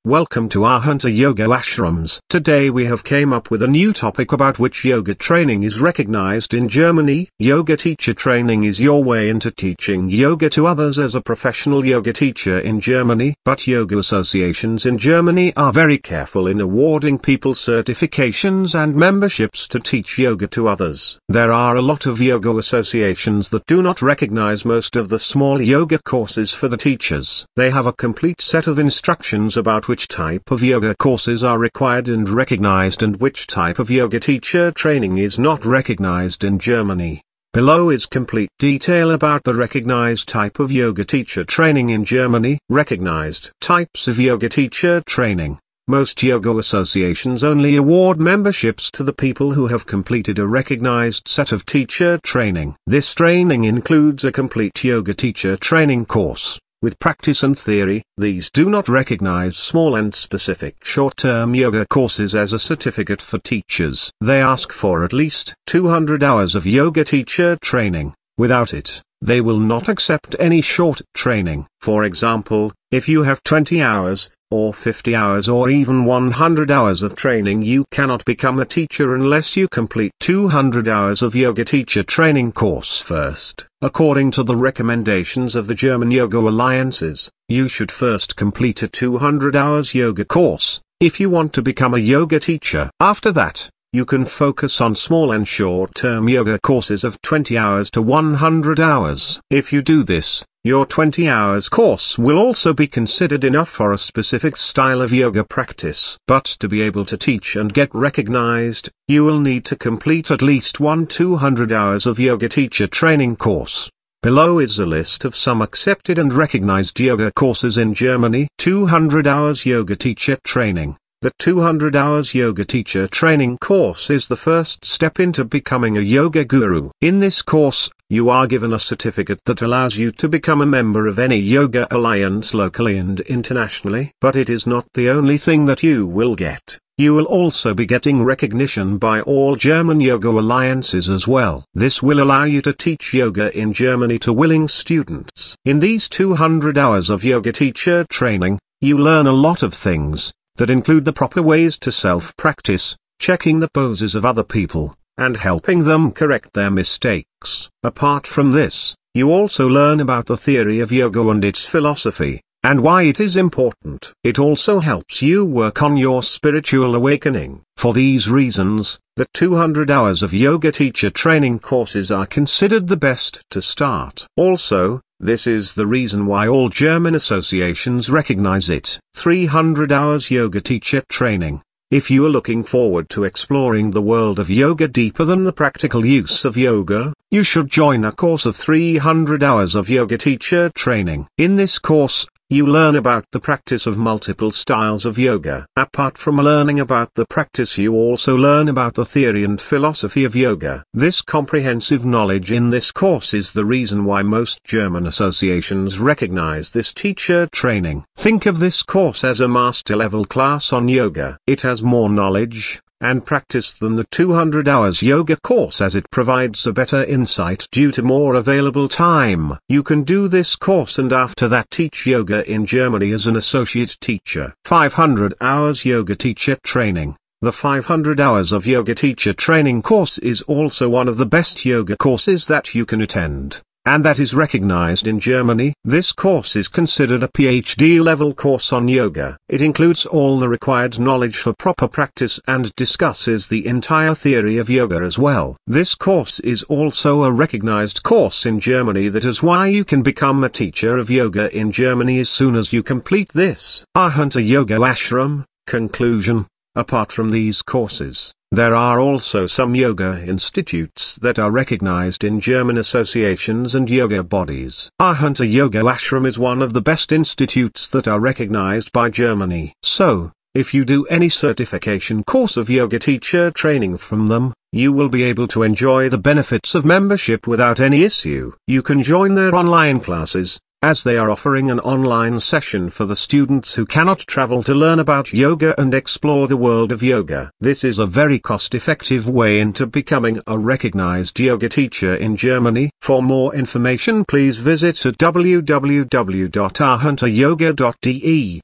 Welcome to our Hunter Yoga Ashrams. Today we have came up with a new topic about which yoga training is recognized in Germany. Yoga teacher training is your way into teaching yoga to others as a professional yoga teacher in Germany. But yoga associations in Germany are very careful in awarding people certifications and memberships to teach yoga to others. There are a lot of yoga associations that do not recognize most of the small yoga courses for the teachers. They have a complete set of instructions about which type of yoga courses are required and recognized and which type of yoga teacher training is not recognized in Germany. Below is complete detail about the recognized type of yoga teacher training in Germany. Recognized types of yoga teacher training. Most yoga associations only award memberships to the people who have completed a recognized set of teacher training. This training includes a complete yoga teacher training course, with practice and theory. These do not recognize small and specific short-term yoga courses as a certificate for teachers. They ask for at least 200 hours of yoga teacher training. Without it, they will not accept any short training. For example, if you have 20 hours, or 50 hours or even 100 hours of training, you cannot become a teacher unless you complete 200 hours of yoga teacher training course first. According to the recommendations of the German Yoga Alliances, you should first complete a 200 hours yoga course, if you want to become a yoga teacher. After that, you can focus on small and short-term yoga courses of 20 hours to 100 hours. If you do this, your 20 hours course will also be considered enough for a specific style of yoga practice. But to be able to teach and get recognized, you will need to complete at least 200 hours of yoga teacher training course. Below is a list of some accepted and recognized yoga courses in Germany. 200 hours yoga teacher training. The 200 hours yoga teacher training course is the first step into becoming a yoga guru. In this course, you are given a certificate that allows you to become a member of any yoga alliance locally and internationally. But it is not the only thing that you will get. You will also be getting recognition by all German yoga alliances as well. This will allow you to teach yoga in Germany to willing students. In these 200 hours of yoga teacher training, you learn a lot of things that include the proper ways to self-practice, checking the poses of other people, and helping them correct their mistakes. Apart from this, you also learn about the theory of yoga and its philosophy, and why it is important. It also helps you work on your spiritual awakening. For these reasons, the 200 hours of yoga teacher training courses are considered the best to start. Also, this is the reason why all German associations recognize it. 300 hours yoga teacher training. If you are looking forward to exploring the world of yoga deeper than the practical use of yoga, you should join a course of 300 hours of yoga teacher training. In this course, you learn about the practice of multiple styles of yoga. Apart from learning about the practice, you also learn about the theory and philosophy of yoga. This comprehensive knowledge in this course is the reason why most German associations recognize this teacher training. Think of this course as a master-level class on yoga. It has more knowledge and practice than the 200 hours yoga course, as it provides a better insight due to more available time. You can do this course and after that teach yoga in Germany as an associate teacher. 500 hours yoga teacher training. The 500 hours of yoga teacher training course is also one of the best yoga courses that you can attend, and that is recognized in Germany. This course is considered a PhD level course on yoga. It includes all the required knowledge for proper practice and discusses the entire theory of yoga as well. This course is also a recognized course in Germany. That is why you can become a teacher of yoga in Germany as soon as you complete this. Our Hunter Yoga Ashram. Conclusion. Apart from these courses, there are also some yoga institutes that are recognized in German associations and yoga bodies. Our Hunter Yoga Ashram is one of the best institutes that are recognized by Germany. So, if you do any certification course of yoga teacher training from them, you will be able to enjoy the benefits of membership without any issue. You can join their online classes, as they are offering an online session for the students who cannot travel to learn about yoga and explore the world of yoga. This is a very cost-effective way into becoming a recognized yoga teacher in Germany. For more information, please visit www.ourhunteryoga.de.